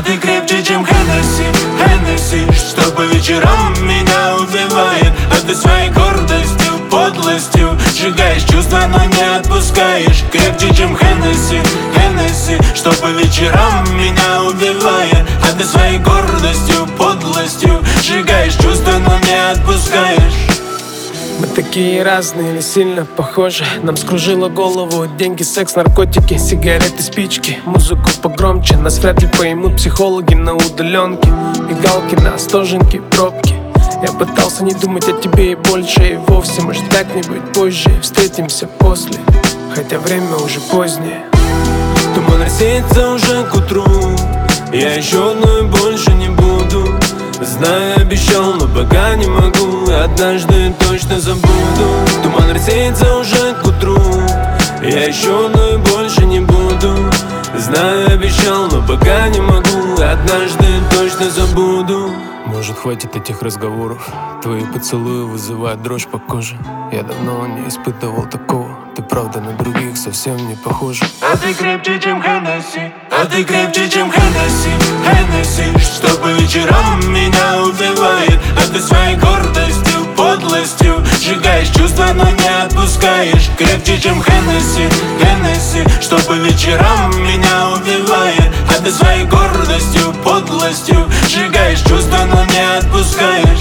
ты крепче, чем Хеннесси, Хеннесси, что по вечерам меня убивает. А ты своей гордостью, подлостью сжигаешь чувства, но не отпускаешь. Крепче, чем Хеннесси, Хеннесси, что по вечерам меня убивает. А ты своей гордостью, подлостью сжигаешь чувства, но не отпускаешь. Мы такие разные или сильно похожи. Нам скружило голову деньги, секс, наркотики, сигареты, спички. Музыку погромче, нас вряд ли поймут психологи на удаленке. Мигалки на стоженке, пробки. Я пытался не думать о тебе и больше, и вовсе, может, как-нибудь позже встретимся после, хотя время уже позднее. Туман рассеется уже к утру, я еще одной больше не буду. Знаю, обещал, но пока не могу, однажды точно забуду. Туман рассеется уже к утру, я еще одной больше не буду. Знаю, обещал, но пока не могу, однажды точно забуду. Может, хватит этих разговоров? Твои поцелуи вызывают дрожь по коже. Я давно не испытывал такого. Ты правда на других совсем не похожа. А ты крепче, чем Хеннесси, а ты крепче, чем Хеннесси, Хеннесси, что по вечерам меня убивает. А ты своей гордостью, подлостью сжигаешь чувства, но не отпускаешь. Крепче, чем Хеннесси, Хеннесси, что по вечерам меня убивает. А ты своей гордостью, подлостью сжигаешь чувства, но не отпускаешь.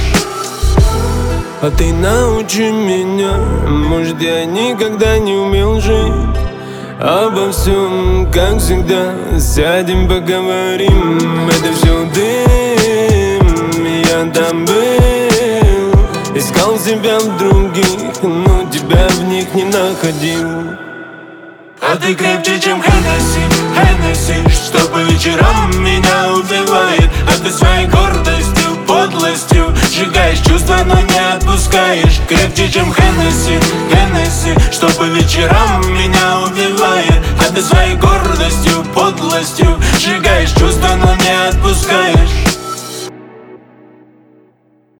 А ты научи меня, может, я никогда не умел жить. Обо всем, как всегда, сядем, поговорим. Это все дым, я там был. Искал себя в других, но тебя в них не находил. А ты крепче, чем Хеннесси, Хеннесси, что по вечерам меня убивает. А ты своей гордостью, подлостью сжигаешь чувства, но не отпускаешь. Крепче, чем Хеннесси, Хеннесси, что по вечерам меня убивает. А ты своей гордостью, подлостью сжигаешь чувства, но не отпускаешь.